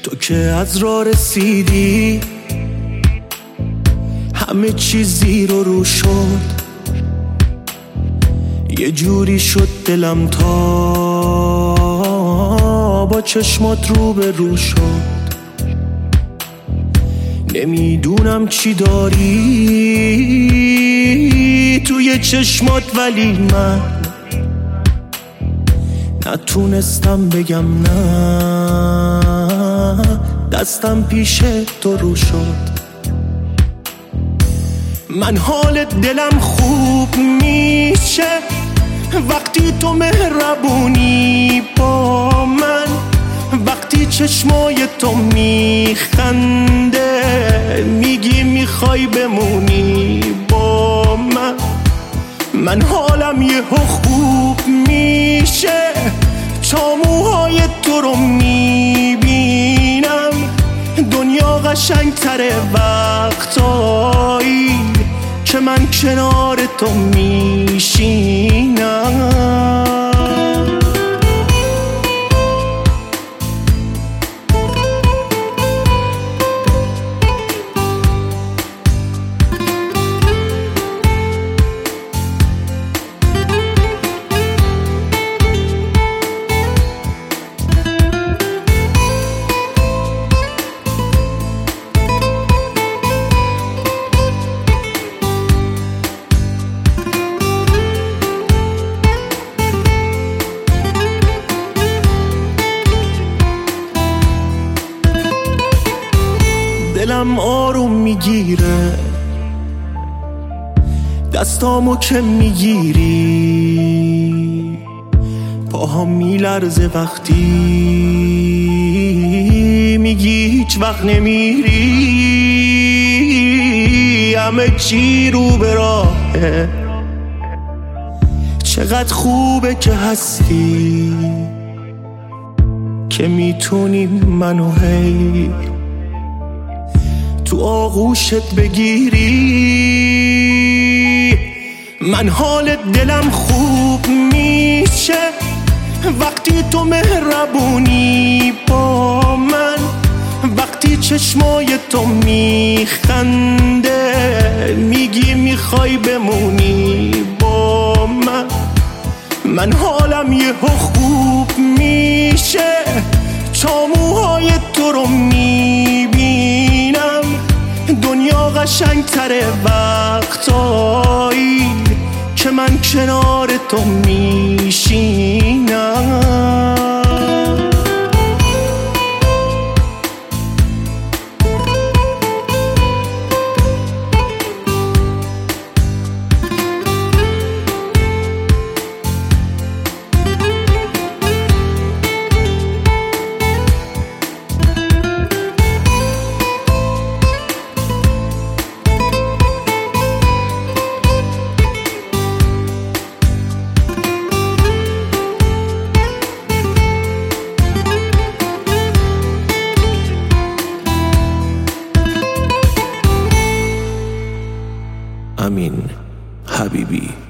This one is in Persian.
تو که از راه رسیدی همه چیز زیر و رو شد، یه جوری شد دلم تا با چشمات رو به رو شد. نمیدونم چی داری توی چشمات، ولی من نتونستم بگم نه، دستم پیش تو رو شد. من حال دلم خوب میشه وقتی تو مهربونی با من، وقتی چشمای تو میخنده میگی میخوای بمونی با من. من حالم یهو خوب میشه تا موهای تو رو میبینم، دنیا قشنگتره وقتایی که من کنار تو میشینم. دلم آروم میگیره دستامو که میگیری، پاهم میلرزه وقتی میگی هیچ وقت نمیری. همه چی رو به راهه، چقدر خوبه که هستی که میتونی منو هی تو آغوشت بگیری. من حال دلم خوب میشه وقتی تو مهربونی با من، وقتی چشمای تو میخنده میگی میخوای بمونی با من. من حالم یهو خوب میشه تا موهای تو رو میبینم، دنیا قشنگتره وقتایی که من کنار تو میشینم. امین حبیبی.